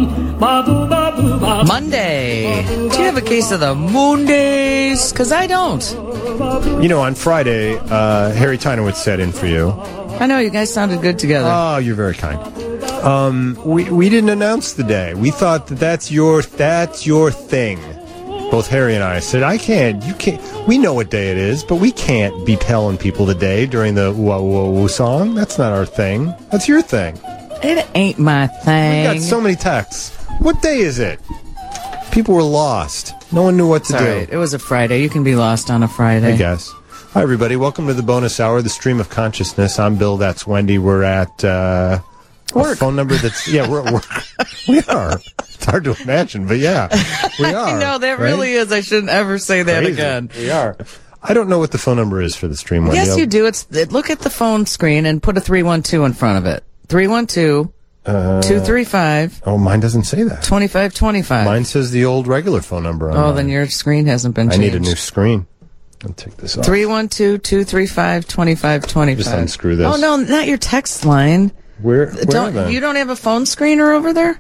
Monday. Do you have a case of the Mondays? Because I don't. You know, on Friday, Harry Tynowitz sat in for you. I know, you guys sounded good together. Oh, you're very kind. We didn't announce the day. We thought that's your thing. Both Harry and I said, you can't. We know what day it is, but we can't be telling people the day during the whoa, whoa, whoa song. That's not our thing. That's your thing. It ain't my thing. We got so many texts. What day is it? People were lost. No one knew what to do. Right. It was a Friday. You can be lost on a Friday. I guess. Hi, everybody. Welcome to the bonus hour, the stream of consciousness. I'm Bill. That's Wendy. We're at work. A phone number that's we are. It's hard to imagine, but yeah, we are. I know that right? really is. I shouldn't ever say that Crazy. again. We are. I don't know what the phone number is for the stream. Wendy. Yes, you do. Look at the phone screen and put a 312 in front of it. 312. 235. Oh, mine doesn't say that. 2525. Mine says the old regular phone number on mine. Then your screen hasn't been changed. I need a new screen. I'll take this off. 312-235-2525. Just unscrew this. Oh, no, not your text line. Where You don't have a phone screener over there?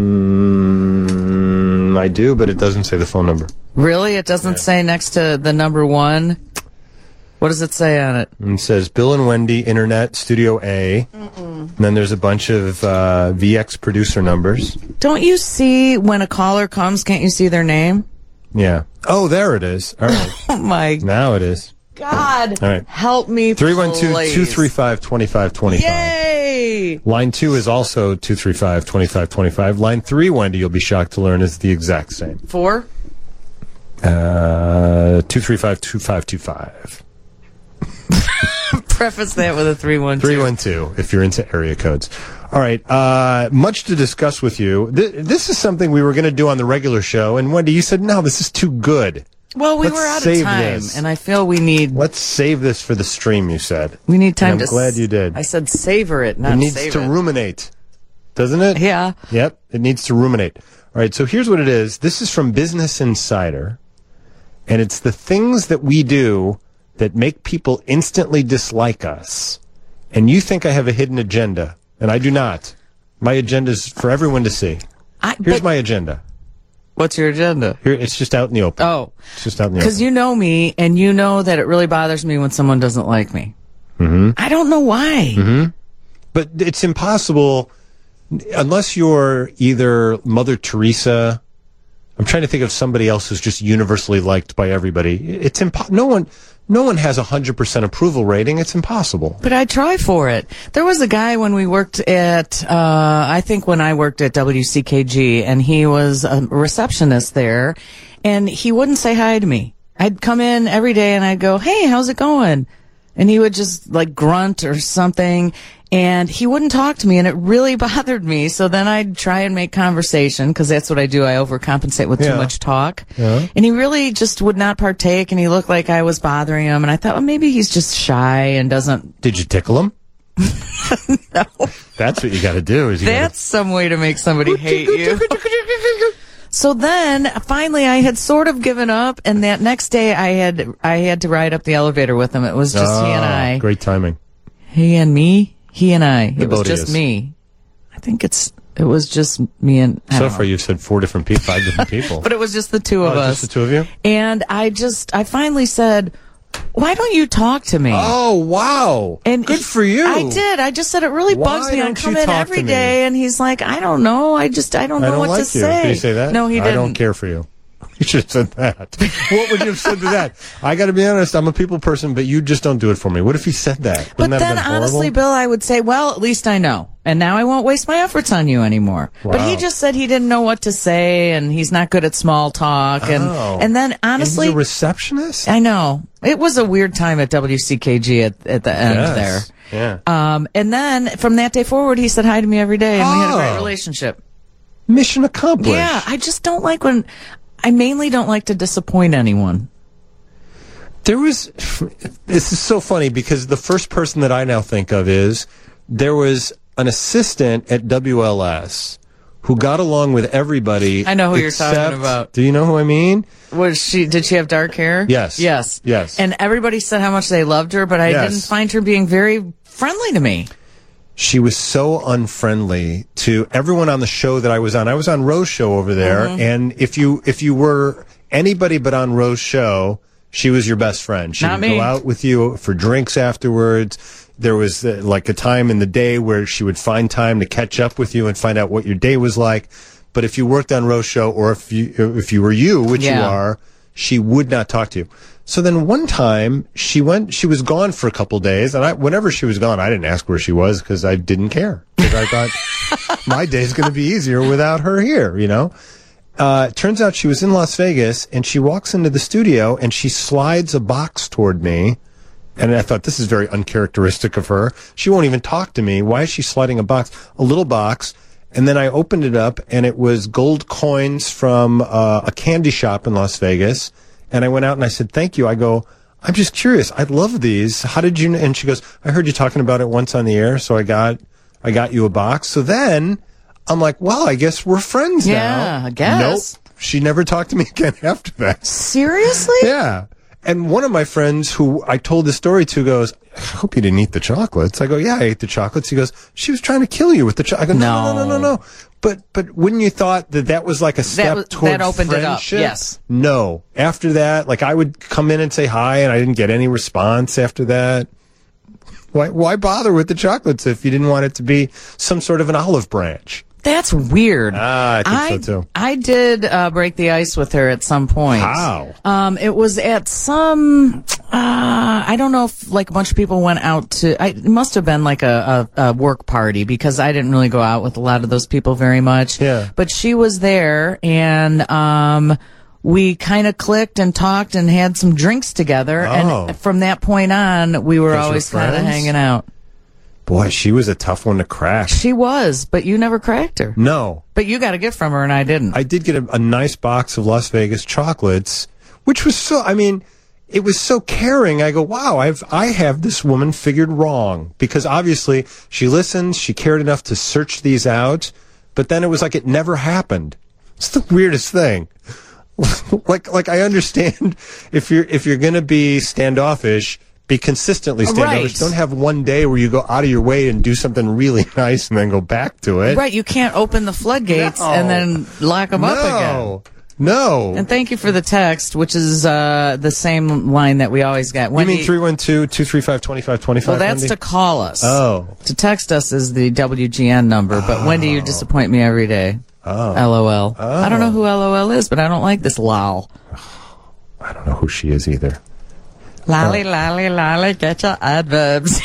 I do, but it doesn't say the phone number. Really? It doesn't say next to the number one? What does it say on it? It says Bill and Wendy Internet Studio A. And then there's a bunch of VX producer numbers. Don't you see when a caller comes, can't you see their name? Yeah. Oh, there it is. All right. Oh, my Now it is. God. All right. Help me, 312-235-2525. Yay! Line 2 is also 235-2525. Line 3, Wendy, you'll be shocked to learn, is the exact same. 4? 235-2525. Preface that with a 312. 312, if you're into area codes. All right, much to discuss with you. This is something we were going to do on the regular show, and Wendy, you said, no, this is too good. Well, we were out of time, and I feel we need... Let's save this for the stream, you said. We need time and I'm glad you did. I said savor it, not save it. It needs save to it. ruminate, doesn't it? Yeah. Yep, it needs to ruminate. All right, so here's what it is. This is from Business Insider, and it's the things that we do that make people instantly dislike us. And you think I have a hidden agenda, and I do not. My agenda is for everyone to see. Here's my agenda. What's your agenda? Here, it's just out in the open. Oh. It's just out in the open. Because you know me, and you know that it really bothers me when someone doesn't like me. Mm-hmm. I don't know why. Mm-hmm. But it's impossible, unless you're either Mother Teresa. I'm trying to think of somebody else who's just universally liked by everybody. It's No one has 100% approval rating. It's impossible. But I try for it. There was a guy when we worked at, I think when I worked at WCKG, and he was a receptionist there, and he wouldn't say hi to me. I'd come in every day and I'd go, hey, how's it going? And he would just like grunt or something, and he wouldn't talk to me, and it really bothered me. So then I'd try and make conversation, because that's what I do. I overcompensate with too much talk. Yeah. And he really just would not partake, and he looked like I was bothering him. And I thought, well, maybe he's just shy and doesn't. Did you tickle him? No. That's what you got to do. That's some way to make somebody hate you. So then, finally, I had sort of given up, and that next day, I had to ride up the elevator with him. It was just he and I. Great timing. He and me. He and I. It was Melodious. just me. I think it was just me and... So far, you've said 5 different people. But it was just the two of us. Just the two of you? And I finally said, why don't you talk to me? Oh, wow. And good for you. I did. I just said, it really bugs me. I come in every day, and he's like, I don't know. I don't know what to say. Did he say that? No, he didn't. I don't care for you. You should have said that. What would you have said to that? I got to be honest, I'm a people person, but you just don't do it for me. What if he said that? But then, honestly, Bill, I would say, well, at least I know. And now I won't waste my efforts on you anymore. Wow. But he just said he didn't know what to say, and he's not good at small talk. And then, honestly... He's a receptionist? I know. It was a weird time at WCKG at the end there. Yeah. And then, from that day forward, he said hi to me every day, and we had a great relationship. Mission accomplished. Yeah, I just don't like when... I mainly don't like to disappoint anyone. This is so funny, because the first person that I now think of is, there was an assistant at WLS who got along with everybody. I know who you're talking about. Do you know who I mean? Did she have dark hair? Yes. And everybody said how much they loved her, but I didn't find her being very friendly to me. she was so unfriendly to everyone on the show that I was on. I was on Rose's show over there, and if you were anybody but on Rose's show, she was your best friend. She would go out with you for drinks afterwards. There was like a time in the day where she would find time to catch up with you and find out what your day was like. But if you worked on Rose's show, or if you were which you are, she would not talk to you. So then one time she was gone for a couple days, and whenever she was gone, I didn't ask where she was because I didn't care. Because I thought my day's going to be easier without her here, you know? Turns out she was in Las Vegas, and she walks into the studio and she slides a box toward me. And I thought, this is very uncharacteristic of her. She won't even talk to me. Why is she sliding a box? A little box. And then I opened it up, and it was gold coins from a candy shop in Las Vegas. And I went out and I said, thank you. I go, I'm just curious. I love these. How did you know? And she goes, I heard you talking about it once on the air, so I got you a box. So then I'm like, well, I guess we're friends now. Yeah, I guess. Nope. She never talked to me again after that. Seriously? Yeah. And one of my friends who I told the story to goes, I hope you didn't eat the chocolates. I go, yeah, I ate the chocolates. He goes, she was trying to kill you with the chocolates. I go, no. But wouldn't you thought that was like a step toward that opened friendship? It up, yes. No. After that, like I would come in and say hi, and I didn't get any response after that. Why bother with the chocolates if you didn't want it to be some sort of an olive branch? That's weird. I think so too. I did break the ice with her at some point. How? It was at some, I don't know if like a bunch of people went out to, it must have been like a work party because I didn't really go out with a lot of those people very much. Yeah. But she was there and, we kind of clicked and talked and had some drinks together. Oh. And from that point on, we were always kind of hanging out. Boy, she was a tough one to crack. She was, but you never cracked her. No. But you got a gift from her and I didn't. I did get a nice box of Las Vegas chocolates, which was it was so caring. I go, wow, I have this woman figured wrong. Because obviously she listened, she cared enough to search these out, but then it was like it never happened. It's the weirdest thing. like I understand if you're going to be standoffish, be consistently standoffish. Right. Don't have one day where you go out of your way and do something really nice and then go back to it. Right. You can't open the floodgates and then lock them up again. No. And thank you for the text, which is the same line that we always get. You mean 312-235-2525? Well, that's Wendy? to call us. Oh. To text us is the WGN number, but Wendy, you disappoint me every day. Oh. LOL. Oh. I don't know who LOL is, but I don't like this lol. I don't know who she is either. Lolly, get your adverbs.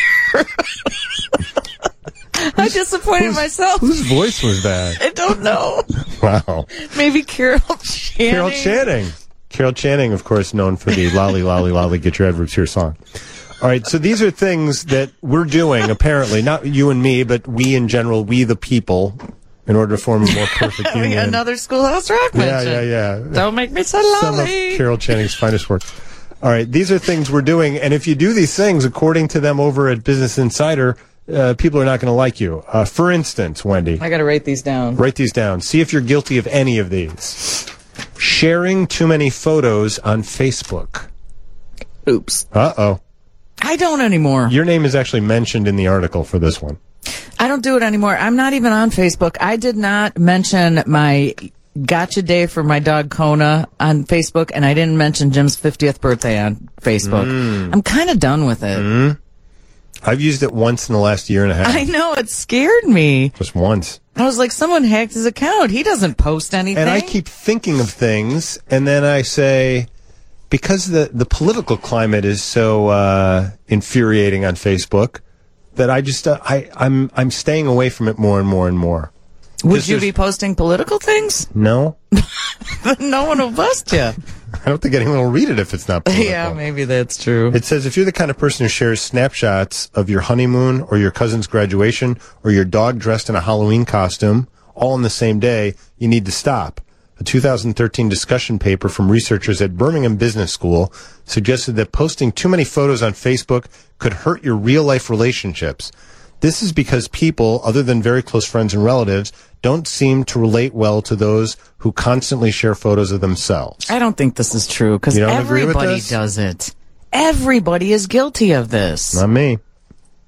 I disappointed myself. Whose voice was that? I don't know. Wow. Maybe Carol Channing. Carol Channing, of course, known for the lolly, get your adverbs here song. All right, so these are things that we're doing, apparently. Not you and me, but we in general, we the people, in order to form a more perfect union. Another Schoolhouse Rock mention. Yeah. Don't make me so lolly. Some of Carol Channing's finest work. All right, these are things we're doing, and if you do these things, according to them over at Business Insider, people are not going to like you. For instance, Wendy. I got to write these down. Write these down. See if you're guilty of any of these. Sharing too many photos on Facebook. Oops. Uh-oh. I don't anymore. Your name is actually mentioned in the article for this one. I don't do it anymore. I'm not even on Facebook. I did not mention my gotcha day for my dog Kona on Facebook, and I didn't mention Jim's 50th birthday on Facebook. I'm kind of done with it. I've used it once in the last year and a half. I know, it scared me. Just once. I was like, someone hacked his account. He doesn't post anything. And I keep thinking of things, and then I say, because the political climate is so infuriating on Facebook, that I just I'm staying away from it more and more and more. Would you be posting political things? No. No one will bust you. I don't think anyone will read it if it's not political. Yeah, maybe that's true. It says, if you're the kind of person who shares snapshots of your honeymoon or your cousin's graduation or your dog dressed in a Halloween costume all on the same day, you need to stop. A 2013 discussion paper from researchers at Birmingham Business School suggested that posting too many photos on Facebook could hurt your real-life relationships. This is because people, other than very close friends and relatives, don't seem to relate well to those who constantly share photos of themselves. I don't think this is true, because everybody does it. Everybody is guilty of this. Not me.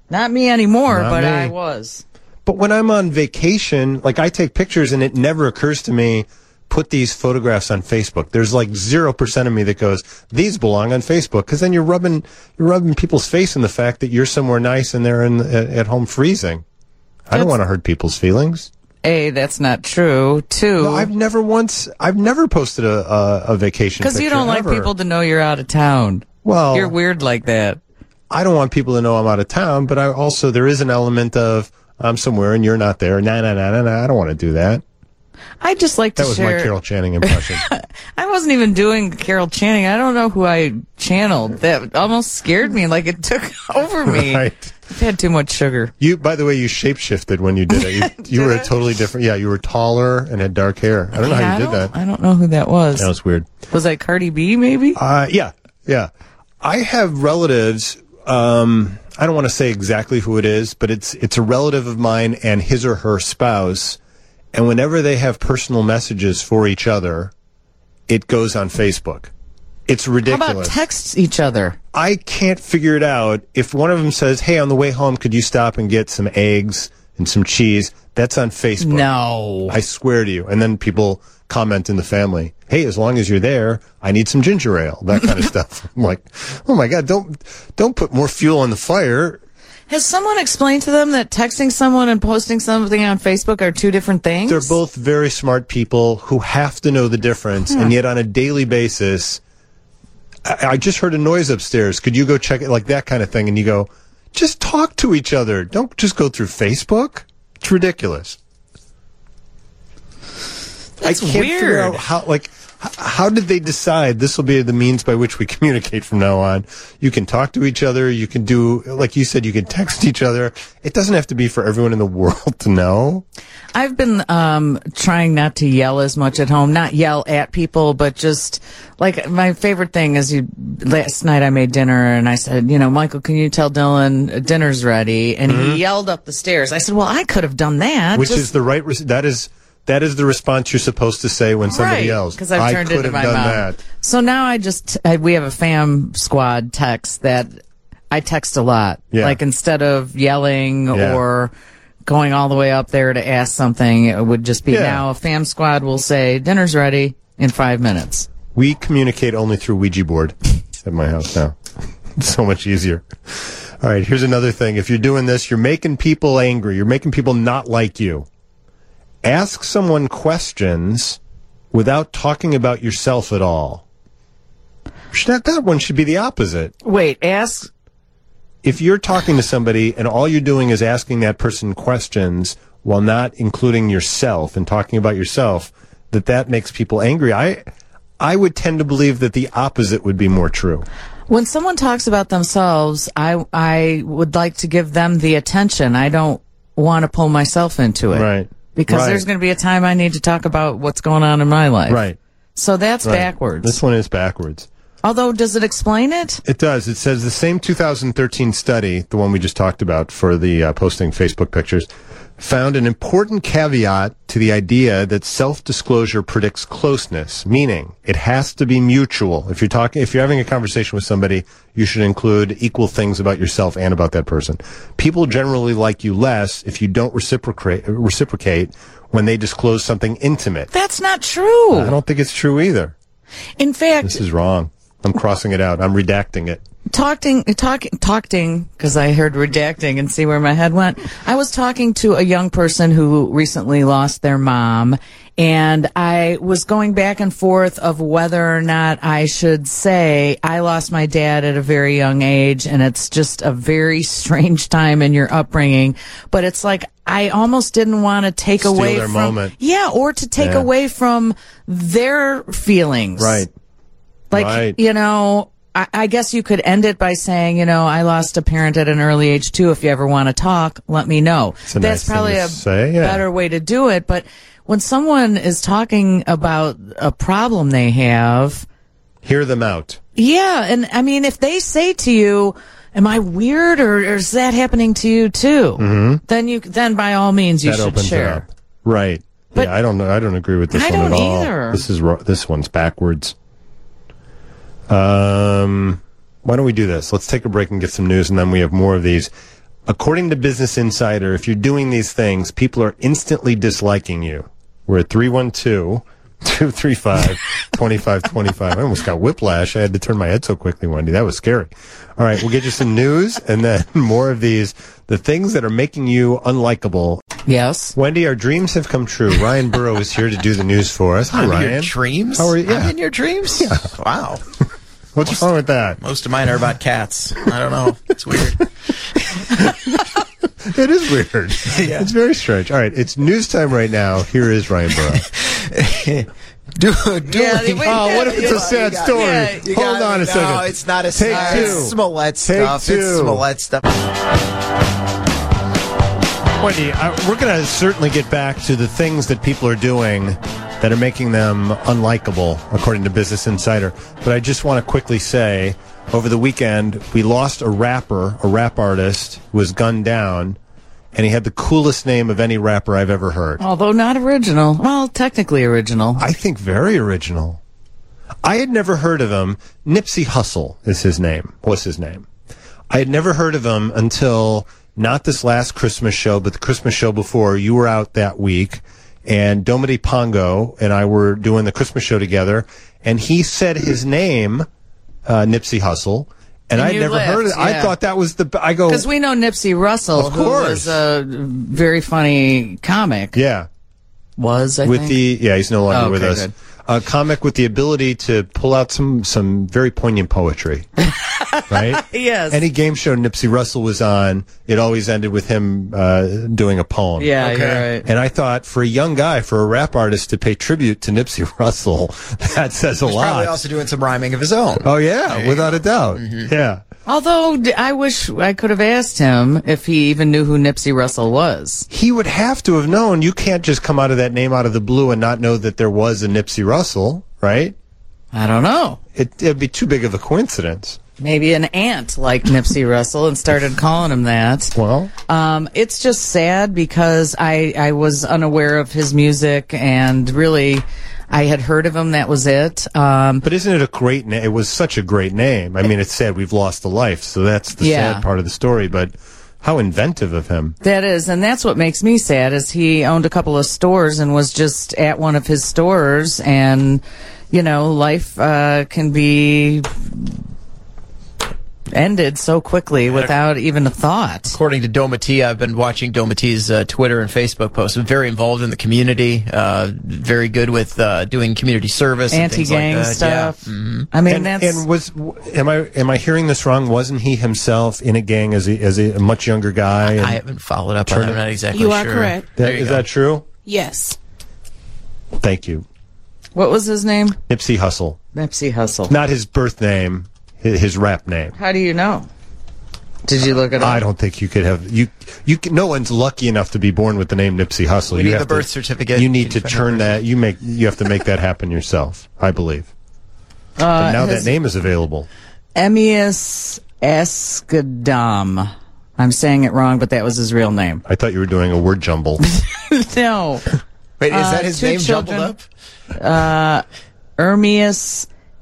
Not me anymore, Not but me. I was. But when I'm on vacation, like I take pictures and it never occurs to me, put these photographs on Facebook. There's like 0% of me that goes, these belong on Facebook. Because then you're rubbing people's face in the fact that you're somewhere nice and they're at home freezing. I don't want to hurt people's feelings. A, that's not true. Two, No, I've never posted a vacation picture. because you don't like ever. people to know you're out of town. Well, You're weird like that. I don't want people to know I'm out of town, but there is an element of I'm somewhere and you're not there. Nah. I don't want to do that. I just like to That was share. my Carol Channing impression. I wasn't even doing Carol Channing. I don't know who I channeled. That almost scared me, like it took over me. Right. I've had too much sugar. By the way, you shapeshifted when you did it. You were a totally different. Yeah, you were taller and had dark hair. I don't know how you did that. I don't know who that was. That was weird. Was that Cardi B, maybe? Yeah. I have relatives. I don't want to say exactly who it is, but it's a relative of mine and his or her spouse. And whenever they have personal messages for each other, it goes on Facebook. It's ridiculous. How about text each other? I can't figure it out. If one of them says, hey, on the way home, could you stop and get some eggs and some cheese? That's on Facebook. No. I swear to you. And then people comment in the family, hey, as long as you're there, I need some ginger ale, that kind of stuff. I'm like, oh my God, don't put more fuel on the fire. Has someone explained to them that texting someone and posting something on Facebook are two different things? They're both very smart people who have to know the difference. And yet on a daily basis, I just heard a noise upstairs. Could you go check it? Like that kind of thing. And you go, just talk to each other. Don't just go through Facebook. It's ridiculous. That's I can't figure weird. out how did they decide this will be the means by which we communicate from now on? You can talk to each other. You can do, like you said, you can text each other. It doesn't have to be for everyone in the world to know. I've been trying not to yell as much at home, not yell at people, but just like my favorite thing is last night I made dinner and I said, Michael, can you tell Dylan dinner's ready? And he yelled up the stairs. I said, well, I could have done that. Which is the right, that is the response you're supposed to say when somebody yells. Because I've turned it into my mouth. That. So now we have a fam squad text that I text a lot. Yeah. Like instead of yelling or going all the way up there to ask something, it would just be now a fam squad will say, dinner's ready in 5 minutes. We communicate only through Ouija board at my house now. It's so much easier. All right, here's another thing. If you're doing this, you're making people angry. You're making people not like you. Ask someone questions without talking about yourself at all. That one should be the opposite. Wait, ask. If you're talking to somebody and all you're doing is asking that person questions while not including yourself and talking about yourself, that makes people angry. I would tend to believe that the opposite would be more true. When someone talks about themselves, I would like to give them the attention. I don't want to pull myself into it. Right. Because there's going to be a time I need to talk about what's going on in my life. Right. So that's backwards. This one is backwards. Although, does it explain it? It does. It says the same 2013 study, the one we just talked about for the posting Facebook pictures, found an important caveat to the idea that self-disclosure predicts closeness, meaning it has to be mutual. If you're having a conversation with somebody, you should include equal things about yourself and about that person. People generally like you less if you don't reciprocate when they disclose something intimate. That's not true. I don't think it's true either. In fact, This is wrong. I'm crossing it out. I'm redacting it. talking, because I heard redacting and see where my head went. I was talking to a young person who recently lost their mom, and I was going back and forth of whether or not I should say I lost my dad at a very young age, and it's just a very strange time in your upbringing. But it's like I almost didn't want to take Steal away their from moment. or to take away from their feelings. Right. Like, Right. I guess you could end it by saying, I lost a parent at an early age too. If you ever want to talk, let me know. It's a That's nice thing probably to a say, yeah. better way to do it. But when someone is talking about a problem they have, Hear them out. yeah. And I mean, if they say to you, am I weird or is that happening to you too? Mm-hmm. Then by all means you That should opens it share. up. Right. But yeah, I don't know. I don't agree with this I one at don't all. either. This one's backwards. Why don't we do this? Let's take a break and get some news, and then we have more of these. According to Business Insider, if you're doing these things, people are instantly disliking you. We're at 312-235-2525. I almost got whiplash. I had to turn my head so quickly, Wendy. That was scary. All right, we'll get you some news and then more of these, the things that are making you unlikable. Yes. Wendy, our dreams have come true. Ryan Burrow is here to do the news for us. Hi, Ryan. Your dreams? How are you? Yeah. I'm in your dreams? Yeah. Wow. What's wrong with that? Most of mine are about cats. I don't know. It's weird. It is weird. Yeah. It's very strange. All right, it's news time right now. Here is Ryan Burrow. What if it's a sad story? Hold on a second. No, it's not a Take sad. two. It's Smollett stuff. Take two. It's Smollett stuff. Wendy, we're going to certainly get back to the things that people are doing that are making them unlikable, according to Business Insider. But I just want to quickly say, over the weekend, we lost a rap artist who was gunned down, and he had the coolest name of any rapper I've ever heard. Although not original. Well, technically original. I think very original. I had never heard of him. Nipsey Hussle was his name. I had never heard of him until not this last Christmas show, but the Christmas show before. You were out that week, and Dominique Pongo and I were doing the Christmas show together, and he said his name, Nipsey Hussle, and I'd never heard it. Yeah. I thought that was I go, because we know Nipsey Russell, of who course, was a very funny comic. Yeah, I think. He's no longer with us. Good. A comic with the ability to pull out some very poignant poetry, right? Yes. Any game show Nipsey Russell was on, it always ended with him doing a poem. Yeah, okay. You're right. And I thought, for a young guy, for a rap artist to pay tribute to Nipsey Russell, that says a lot. He's probably also doing some rhyming of his own. Oh, yeah, without a doubt. Mm-hmm. Yeah. Although, I wish I could have asked him if he even knew who Nipsey Russell was. He would have to have known. You can't just come out of that name out of the blue and not know that there was a Nipsey Russell, right? I don't know. It'd be too big of a coincidence. Maybe an aunt liked Nipsey Russell and started calling him that. Well, it's just sad because I was unaware of his music, and really, I had heard of him. That was it. But isn't it a great name? It was such a great name. I mean, it's sad we've lost a life, so that's the sad part of the story. But how inventive of him. That is, and that's what makes me sad, is he owned a couple of stores and was just at one of his stores, and, life can be ended so quickly without even a thought. According to Domiti, I've been watching Domiti's Twitter and Facebook posts. Very involved in the community, very good with doing community service, anti-gang and things like stuff. Yeah. Mm-hmm. I mean, am I hearing this wrong? Wasn't he himself in a gang as a much younger guy? I haven't followed up on it. I'm not exactly sure. You are correct. Is that true? Yes. Thank you. What was his name? Nipsey Hussle. Nipsey Hussle. Not his birth name. His rap name. How do you know? Did you look it up? I don't think you could have. No one's lucky enough to be born with the name Nipsey Hussle. You need the birth certificate. You need to turn that. You have to make that happen yourself. I believe. But now that name is available. Emmius Escadam. I'm saying it wrong, but that was his real name. I thought you were doing a word jumble. No. Wait, is that his name jumbled up? Ermias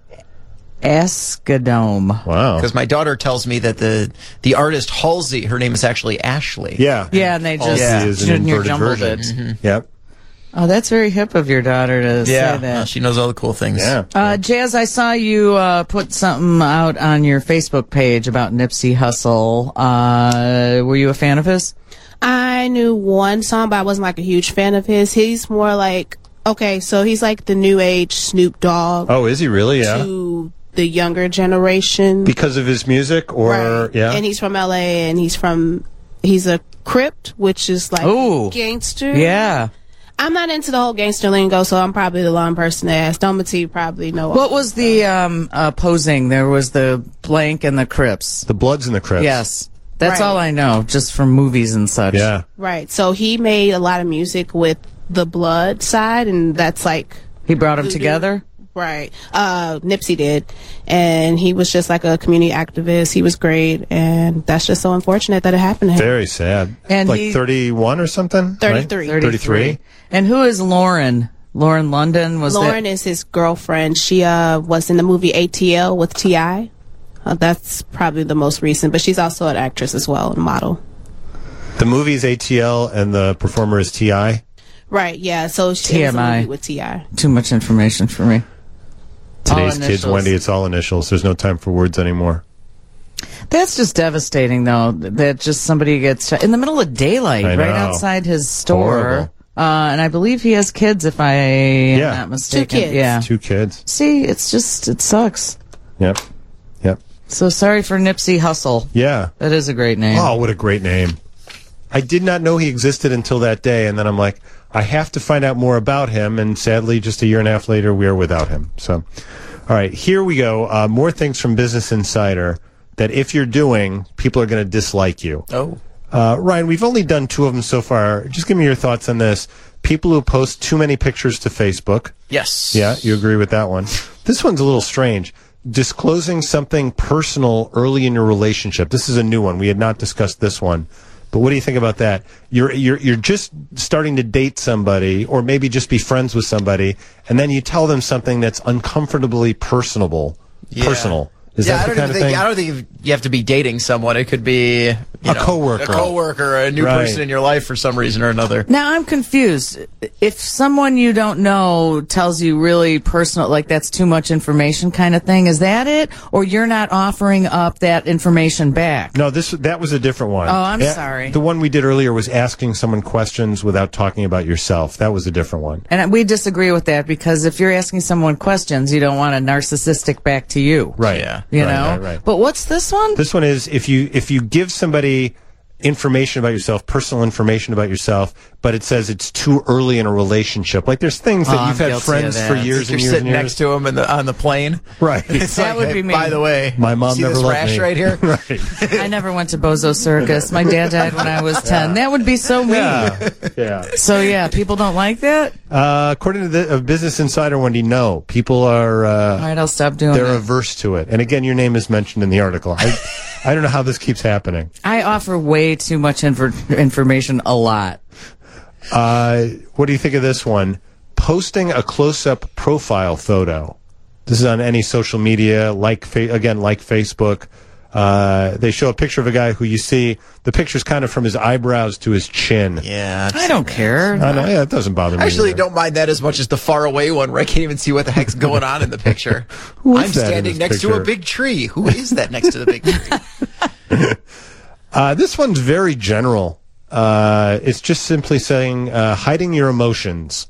Escadome. Wow. Because my daughter tells me that the artist Halsey, her name is actually Ashley. Yeah. Yeah, and they just is an inverted jumbled version. it. Mm-hmm. Yep. Oh, that's very hip of your daughter to say that. Well, she knows all the cool things. Yeah. Jazz, I saw you put something out on your Facebook page about Nipsey Hussle. Were you a fan of his? I knew one song, but I wasn't like a huge fan of his. He's more like, so he's like the new age Snoop Dogg. Oh, is he really? Yeah. To the younger generation. Because of his music, or right. Yeah. And he's from LA, and he's a Crip, which is like gangster. Yeah. I'm not into the whole gangster lingo, so I'm probably the wrong person to ask. Domity probably know. What was the posing? There was the Blank and the Crips. The Bloods and the Crips. Yes. That's all I know, just from movies and such. Yeah. Right. So he made a lot of music with the Blood side, and that's like... He brought them together? Right. Nipsey did. And he was just like a community activist. He was great, and that's just so unfortunate that it happened to him. Very sad. And like 31 or something? 33. Right? 33. And who is Lauren? Lauren London? Lauren is his girlfriend. She was in the movie ATL with T.I. That's probably the most recent, but she's also an actress as well, and model. The movie's ATL and the performer is T.I.? Right, yeah. So she was a TMI. movie with T.I. Too much information for me. Today's All kids, initials. Wendy, it's all initials. There's no time for words anymore. That's just devastating, though, that just somebody gets shot in the middle of daylight, I right know. outside his store. Horrible. And I believe he has kids, if I am Yeah. not mistaken. kids. Yeah. 2 kids. See, it sucks. Yep. Yep. So sorry for Nipsey Hussle. Yeah. That is a great name. Oh, what a great name. I did not know he existed until that day, and then I'm like, I have to find out more about him, and sadly, just a year and a half later, we are without him. So, all right, here we go. More things from Business Insider that if you're doing, people are going to dislike you. Oh. Ryan, we've only done 2 of them so far. Just give me your thoughts on this. People who post too many pictures to Facebook. Yes. Yeah, you agree with that one. This one's a little strange. Disclosing something personal early in your relationship. This is a new one. We had not discussed this one. But what do you think about that? You're just starting to date somebody, or maybe just be friends with somebody, and then you tell them something that's uncomfortably personal. Is that the kind of thing? I don't think you have to be dating someone. It could be a coworker, a new person in your life for some reason or another. Now I'm confused. If someone you don't know tells you really personal, like that's too much information kind of thing, is that it? Or you're not offering up that information back? No, that was a different one. Oh, I'm sorry. The one we did earlier was asking someone questions without talking about yourself. That was a different one. And we disagree with that because if you're asking someone questions, you don't want a narcissistic back to you. Right. Yeah. You Right, know? right. But what's this one? This one is if you give somebody information about yourself, personal information about yourself, but it says it's too early in a relationship. Like there's things that I'm you've had guilty friends of for that. years You're and years sitting and years. next to him on the plane. Right. It's That would be me. By the way, My mom see never this loved rash me. right here? Right. I never went to Bozo Circus. My dad died when I was 10. That would be so mean. Yeah. So yeah, people don't like that? According to the Business Insider, Wendy, no. People are All right, I'll stop doing they're it. averse to it. And again, your name is mentioned in the article. I don't know how this keeps happening. I offer way too much information a lot. What do you think of this one? Posting a close-up profile photo. This is on any social media, like Facebook. They show a picture of a guy who you see, the picture's kind of from his eyebrows to his chin. Yeah. I don't care. I know, yeah, it doesn't bother me. I actually either. don't mind that as much as the far away one where I can't even see what the heck's going on in the picture. Who is I'm that in standing this next to picture? a big tree. Who is that next to the big tree? This one's very general. It's just simply saying, hiding your emotions.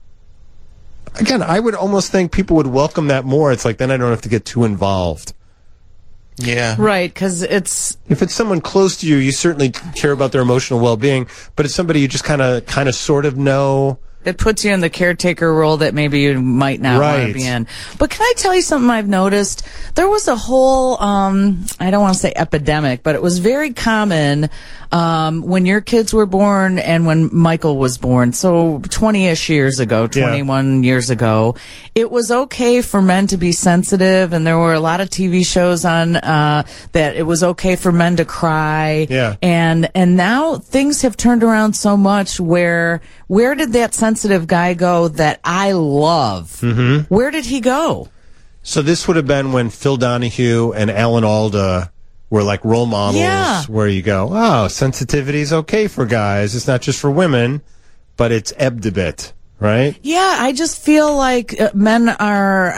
Again, I would almost think people would welcome that more. It's like, then I don't have to get too involved. Yeah. Right, because it's If it's someone close to you, you certainly care about their emotional well-being, but it's somebody you just kind of sort of know. it puts you in the caretaker role that maybe you might not want Right. to be in. But can I tell you something I've noticed? There was a whole, I don't want to say epidemic, but it was very common when your kids were born and when Michael was born. So 20-ish years ago, 21 years ago, it was okay for men to be sensitive, and there were a lot of TV shows on that it was okay for men to cry. Yeah. And now things have turned around so much where did that sensitive guy go that I love? Mm-hmm. Where did he go? So this would have been when Phil Donahue and Alan Alda were like role models, Yeah. where you go, oh, sensitivity is okay for guys. It's not just for women, but it's ebbed a bit, right? Yeah, I just feel like men are,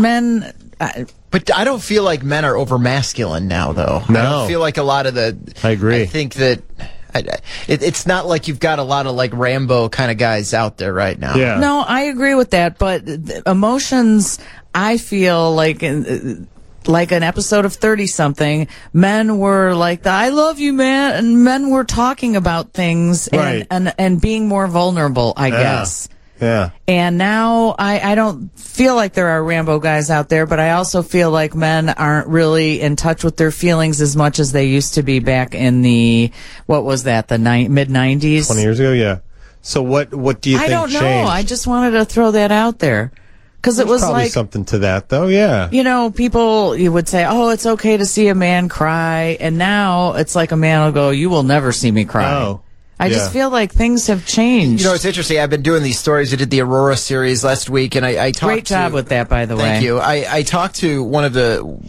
But I don't feel like men are over masculine now, though. No. I don't feel like a lot of the. I agree. I think that it's not like you've got a lot of like Rambo kind of guys out there right now. Yeah. no, I agree with that, but emotions, I feel like an episode of 30-something, men were like, I love you, man, and men were talking about things Right. and being more vulnerable, I guess. Yeah. And now I don't feel like there are Rambo guys out there, but I also feel like men aren't really in touch with their feelings as much as they used to be back in the, what was that, the mid-90s? 20 years ago, yeah. So what do you think I don't know. changed? I just wanted to throw that out there. Because it There's was probably like, something to that, though, yeah. you know, people, you would say, oh, it's okay to see a man cry. And now it's like a man will go, you will never see me cry. Oh. I just feel like things have changed. You know, it's interesting. I've been doing these stories. I did the Aurora series last week, and I talked Great job with that, by the way. Thank you. I talked to one of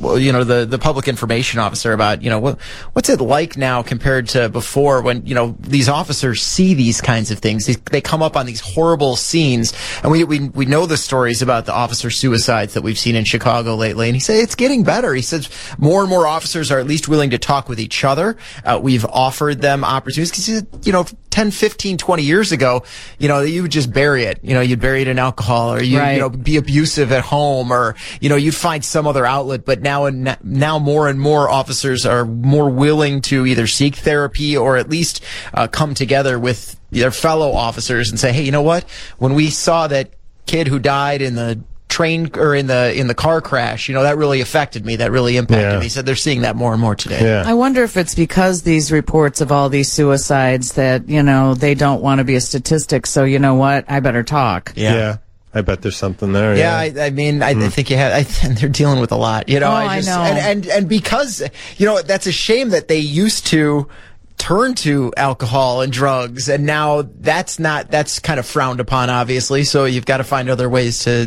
the public information officer about, what's it like now compared to before when, these officers see these kinds of things. They come up on these horrible scenes, and we know the stories about the officer suicides that we've seen in Chicago lately, and he said it's getting better. He says more and more officers are at least willing to talk with each other. We've offered them opportunities because, 10, 15, 20 years ago, you would just bury it. You'd bury it in alcohol, or you'd be abusive at home, or, you'd find some other outlet. But now more and more officers are more willing to either seek therapy or at least come together with their fellow officers and say, hey, you know what? When we saw that kid who died in the train or in the car crash, that really affected me. That really impacted me. He said they're seeing that more and more today. Yeah. I wonder if it's because these reports of all these suicides that, they don't want to be a statistic. So you know what? I better talk. Yeah. I bet there's something there. Yeah, I think you have. They're dealing with a lot. I know. And because that's a shame that they used to turn to alcohol and drugs, and now that's kind of frowned upon, obviously. So you've got to find other ways to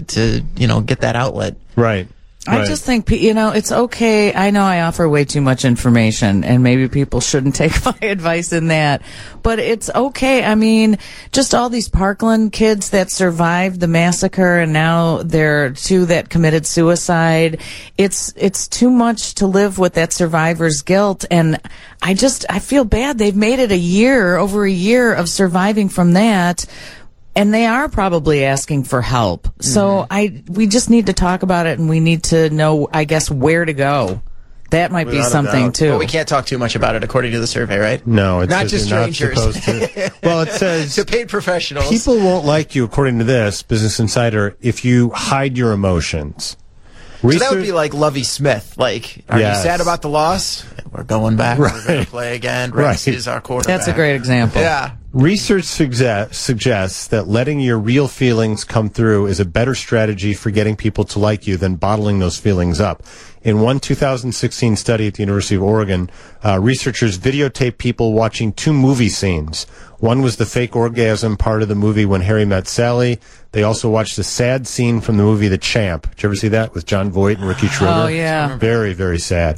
get that outlet. Right. I just think, it's okay. I know I offer way too much information, and maybe people shouldn't take my advice in that, but it's okay. I mean, just all these Parkland kids that survived the massacre, and now there are 2 that committed suicide. It's too much to live with that survivor's guilt, and I feel bad. They've made it over a year of surviving from that. And they are probably asking for help. So we just need to talk about it, and we need to know, I guess, where to go. That might be something too. Well, we can't talk too much about it according to the survey, right? No, it's not just strangers. Not supposed to. Well, it says to paid professionals. People won't like you, according to this Business Insider, if you hide your emotions. So that would be like Lovie Smith. Like, are you sad about the loss? We're going back. Right. We're going to play again. Rex is our quarterback. That's a great example. Yeah. Research suggests that letting your real feelings come through is a better strategy for getting people to like you than bottling those feelings up. In one 2016 study at the University of Oregon, researchers videotaped people watching 2 movie scenes. One was the fake orgasm part of the movie When Harry Met Sally. They also watched a sad scene from the movie The Champ. Did you ever see that with Jon Voight and Ricky Schroeder? Oh, yeah. Very, very sad.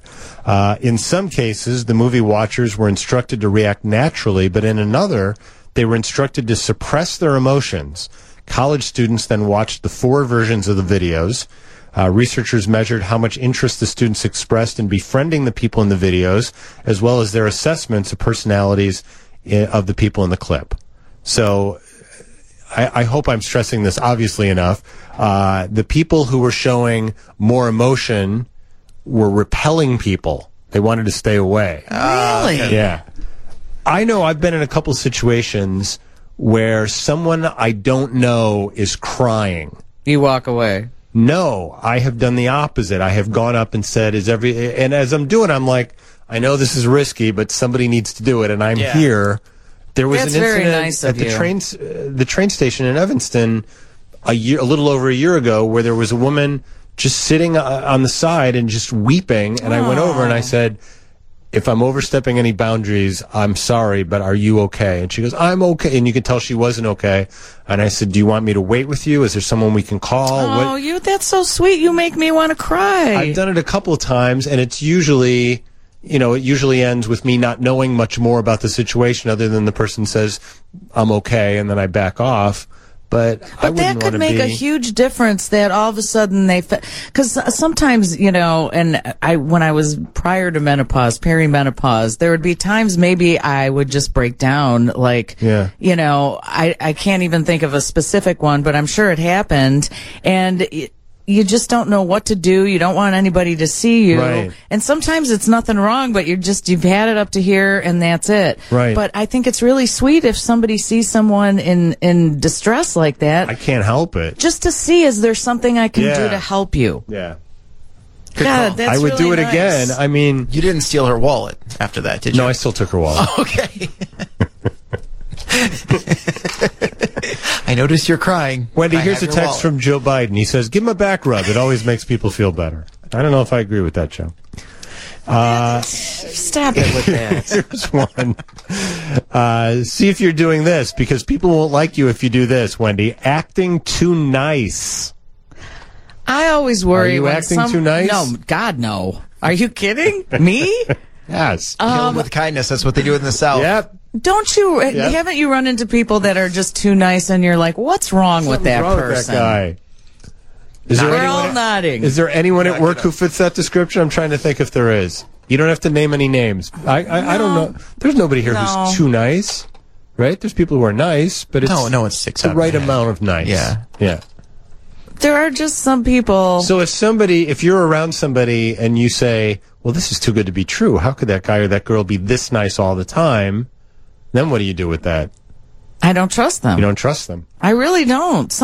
In some cases, the movie watchers were instructed to react naturally, but in another, they were instructed to suppress their emotions. College students then watched the 4 versions of the videos. Researchers measured how much interest the students expressed in befriending the people in the videos, as well as their assessments of personalities of the people in the clip. So I hope I'm stressing this obviously enough. The people who were showing more emotion were repelling people. They wanted to stay away. Really? Yeah. I know I've been in a couple situations where someone I don't know is crying. You walk away. No, I have done the opposite. I have gone up and said, and as I'm doing, I'm like, I know this is risky, but somebody needs to do it, and I'm here. There was That's an incident very nice at the train station in Evanston a little over a year ago, where there was a woman just sitting on the side and just weeping, and I went over and I said, if I'm overstepping any boundaries, I'm sorry, but are you okay? And she goes, I'm okay. And you could tell she wasn't okay. And I said, do you want me to wait with you? Is there someone we can call? Oh, that's so sweet. You make me want to cry. I've done it a couple of times, and it's usually, it usually ends with me not knowing much more about the situation other than the person says, I'm okay, and then I back off. But that could make a huge difference that all of a sudden because sometimes, and when I was prior to menopause, perimenopause, there would be times maybe I would just break down, like, I can't even think of a specific one, but I'm sure it happened. And you just don't know what to do. You don't want anybody to see you. Right. And sometimes it's nothing wrong, but you've had it up to here and that's it. Right. But I think it's really sweet if somebody sees someone in distress like that. I can't help it. Just to see, is there something I can do to help you? Yeah. God, that's I would really do it nice. again. I mean, you didn't steal her wallet after that, did you? No, I still took her wallet. Oh, okay. I noticed you're crying. Wendy, here's a text from Joe Biden. He says, give him a back rub. It always makes people feel better. I don't know if I agree with that, Joe. Stop it with that. Here's one. See if you're doing this, because people won't like you if you do this, Wendy. Acting too nice. I always worry. Are you when acting too nice? No, God, no. Are you kidding? Me? Yes. Kill 'em with kindness. That's what they do in the South. Yep. Don't you? Yep. Haven't you run into people that are just too nice, and you're like, what's wrong with that Wrong with person? that guy. We're all nodding. Is there anyone at work who fits that description? I'm trying to think if there is. You don't have to name any names. I don't know. There's nobody here who's too nice, right? There's people who are nice, but it's No, it's 6 the out right of 10. amount of nice. Yeah. There are just some people. So if you're around somebody and you say, well, this is too good to be true, how could that guy or that girl be this nice all the time? Then what do you do with that? I don't trust them. You don't trust them. I really don't.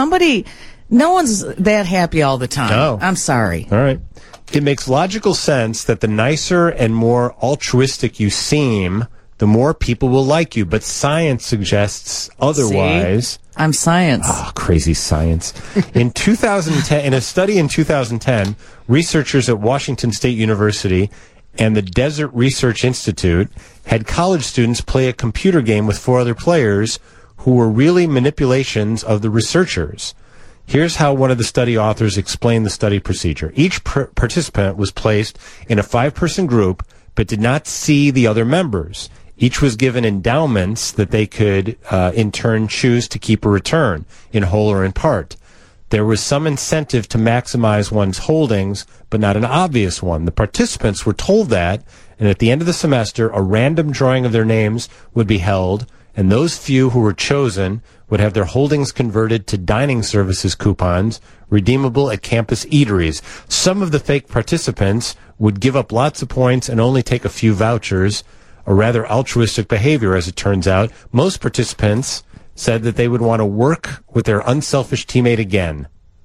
No one's that happy all the time. No. I'm sorry. All right. It makes logical sense that the nicer and more altruistic you seem, the more people will like you. But science suggests otherwise. See? I'm science. Oh, crazy science. In 2010, in a study in 2010, researchers at Washington State University and the Desert Research Institute had college students play a computer game with 4 other players who were really manipulations of the researchers. Here's how one of the study authors explained the study procedure. Each participant was placed in a 5-person group but did not see the other members. Each was given endowments that they could, in turn, choose to keep or return, in whole or in part. There was some incentive to maximize one's holdings, but not an obvious one. The participants were told that, and at the end of the semester, a random drawing of their names would be held, and those few who were chosen would have their holdings converted to dining services coupons redeemable at campus eateries. Some of the fake participants would give up lots of points and only take a few vouchers, a rather altruistic behavior, as it turns out. Most participants said that they would want to work with their unselfish teammate again.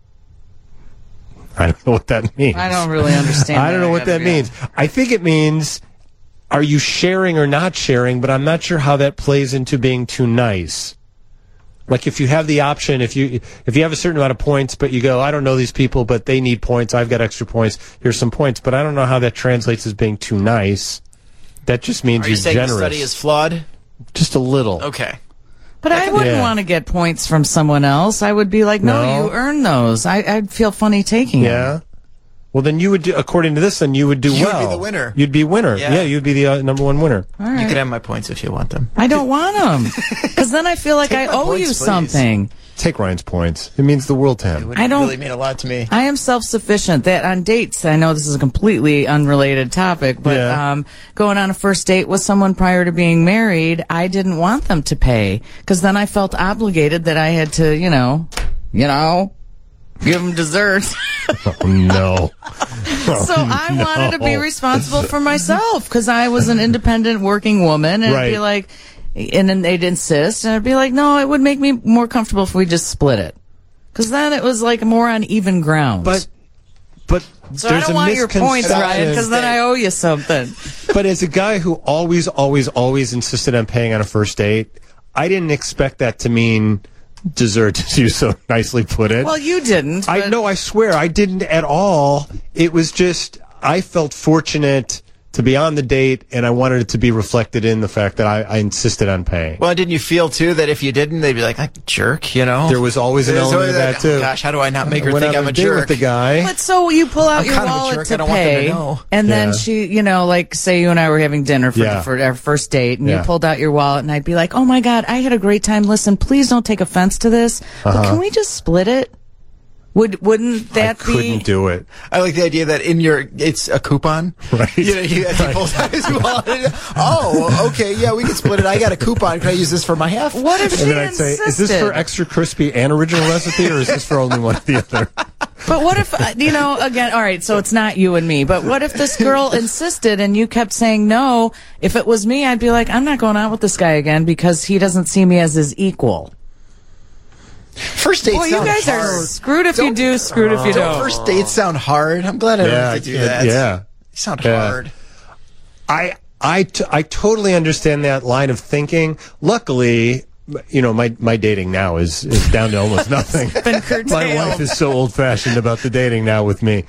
I don't know what that means. I don't really understand. I don't know what that means. I think it means, are you sharing or not sharing? But I'm not sure how that plays into being too nice. Like if you have the option, if you have a certain amount of points, but you go, I don't know these people, but they need points. I've got extra points. Here's some points, but I don't know how that translates as being too nice. That just means Are you saying generous. the study is flawed? Just a little. Okay. But I wouldn't want to get points from someone else. I would be like, no, you earn those. I'd feel funny taking them. Yeah. Well, then you would do, according to this, then you would do You well. would be the winner. You'd be winner. Yeah. Yeah, you'd be the number one winner. All right. You can have my points if you want them. I don't want them. Because then I feel like I my owe points, you please. something. Take Ryan's points. It means the world to him. It would I don't- really mean a lot to me. I am self-sufficient. That on dates, I know this is a completely unrelated topic, but Yeah. going on a first date with someone prior to being married, I didn't want them to pay because then I felt obligated that I had to, give them dessert. Oh, no. So I wanted to be responsible for myself because I was an independent working woman, and it'd be Right. like, and then they'd insist, and I'd be like, no, it would make me more comfortable if we just split it, because then it was like more on even ground. But So there's I don't a want your points, misconception- Ryan, because then I owe you something. But as a guy who always insisted on paying on a first date, I didn't expect that to mean dessert, as you so nicely put it. Well, you didn't. I but- know, I swear, I didn't at all. It was just, I felt fortunate to be on the date, and I wanted it to be reflected in the fact that I insisted on paying. Well, didn't you feel, too, that if you didn't, they'd be like, jerk, you know? There was always an There's element of always that, too. Oh, gosh, how do I not make her When think I'm I'm on a date jerk? with the guy. But so you pull out I'm your kind of a wallet jerk. to I don't want them to pay, know. and then Yeah. she, like, say you and I were having dinner for our first date, and Yeah. you pulled out your wallet, and I'd be like, oh my God, I had a great time. Listen, please don't take offense to this, but can we just split it? Wouldn't I that couldn't do it. I like the idea that it's a coupon. Right. You know, he pulls out his wallet. Oh, okay, yeah, we can split it. I got a coupon. Can I use this for my half? What if she And then I'd say, is this for extra crispy and original recipe, or is this for only one or the other? But what if, again, all right, so it's not you and me, but what if this girl insisted and you kept saying no? If it was me, I'd be like, I'm not going out with this guy again because he doesn't see me as his equal. First dates Well, you sound gues hard. are screwed if you do, screwed if you don't. First dates sound hard. I'm glad I don't have to do that. Yeah. They sound Yeah. hard. I totally understand that line of thinking. Luckily, my dating now is down to almost nothing. Been curtailed. My wife is so old-fashioned about the dating now with me.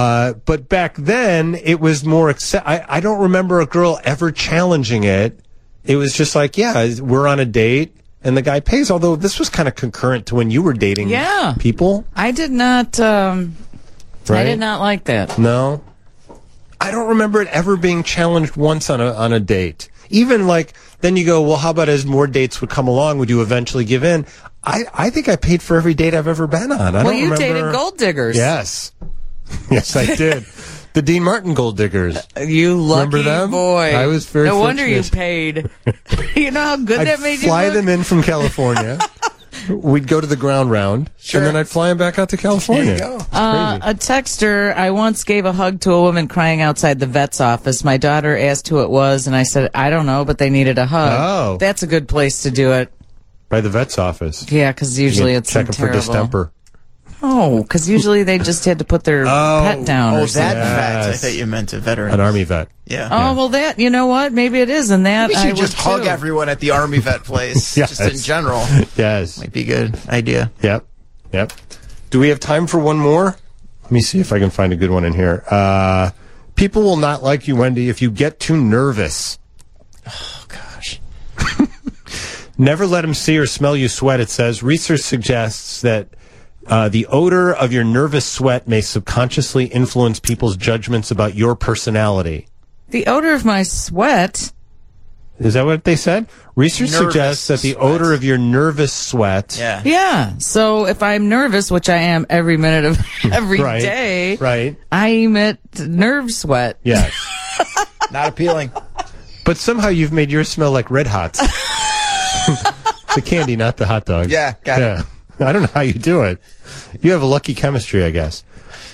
But back then, it was more I don't remember a girl ever challenging it it was just like, yeah, we're on a date and the guy pays. Although this was kind of concurrent to when you were dating people. I did not. I Right? did not like that. No, I don't remember it ever being challenged once on a date. Even like, then you go, well, how about as more dates would come along, would you eventually give in? I think I paid for every date I've ever been on. I Well, don't you remember. dated gold diggers. Yes. Yes, I did. The Dean Martin Gold Diggers. You lucky Remember them? boy. I was very No wonder you fortunate. paid. You know how good I'd that made you fly look? them in from California. We'd go to the ground round, and then I'd fly them back out to California. There you go. A texter, I once gave a hug to a woman crying outside the vet's office. My daughter asked who it was, and I said, I don't know, but they needed a hug. Oh. That's a good place to do it. By the vet's office. Yeah, because usually it's checking for terrible. distemper. Oh, because usually they just had to put their pet down or Oh, something. that vet. I Yes. thought you meant a veteran. An Army vet. Yeah. Oh, well, that, you know what? Maybe it is, and that We I should just would hug too. everyone at the Army vet place, Yes. just in general. Yes. Might be a good idea. Yep. Yep. Do we have time for one more? Let me see if I can find a good one in here. People will not like you, Wendy, if you get too nervous. Oh, gosh. Never let them see or smell you sweat, it says. Research suggests that the odor of your nervous sweat may subconsciously influence people's judgments about your personality. The odor of my sweat. Is that what they said? Research Nervous suggests that the sweat. odor of your nervous sweat. Yeah. Yeah. So if I'm nervous, which I am every minute of every day, Right. I emit nerve sweat. Yes. Not appealing. But somehow you've made yours smell like Red Hots. The candy, not the hot dogs. Yeah, got it. I don't know how you do it. You have a lucky chemistry, I guess.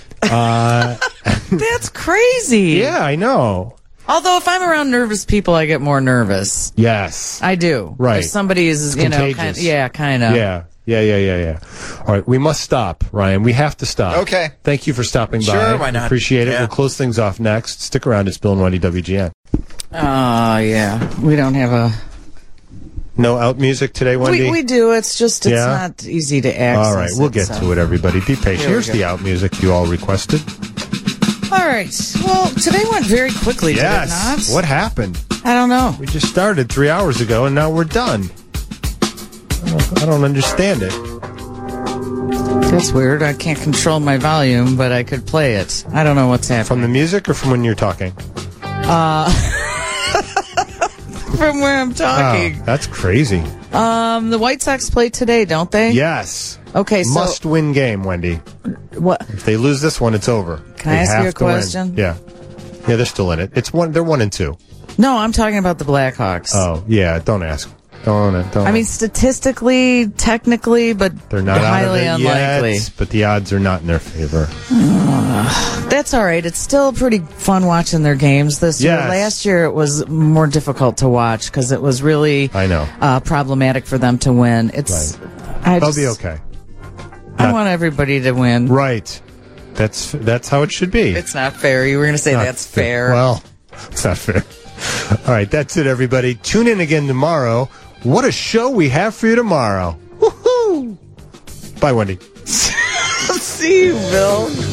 That's crazy. Yeah, I know. Although if I'm around nervous people, I get more nervous. Yes. I do. Right. If somebody is, It's you know, contagious. kind of. Yeah. All right, we must stop, Ryan. We have to stop. Okay. Thank you for stopping by. Sure, why not? Appreciate it. Yeah. We'll close things off next. Stick around. It's Bill and Wendy WGN. Oh, yeah. We don't have a... No out music today, Wendy? We do. It's just, it's Yeah? not easy to access. All right, we'll get to it, everybody. Be patient. Here we Here's go. the out music you all requested. All right. Well, today went very quickly, did it not? What happened? I don't know. We just started 3 hours ago, and now we're done. I don't understand it. That's weird. I can't control my volume, but I could play it. I don't know what's From happening. the music or from when you're talking? From where I'm Oh, talking. that's crazy. The White Sox play today, don't they? Yes. Okay, so Must-win game, Wendy. what? If they lose this one, it's over. Can I They ask you have a to win. question? Yeah. Yeah, they're still in it. They're 1-2. No, I'm talking about the Blackhawks. Oh, yeah. Don't ask. Don't. I mean, statistically, technically, but they're not highly out of it unlikely. yet, but the odds are not in their favor. That's all right. It's still pretty fun watching their games this year. Yes. Last year, it was more difficult to watch because it was really I know. problematic for them to win. It's They'll be okay. I want everybody to win. Right. That's how it should be. It's not fair. You were going to say Not that's fair. Well, it's not fair. All right, that's it, everybody. Tune in again tomorrow. What a show we have for you tomorrow. Woohoo! Bye, Wendy. See you, Bill.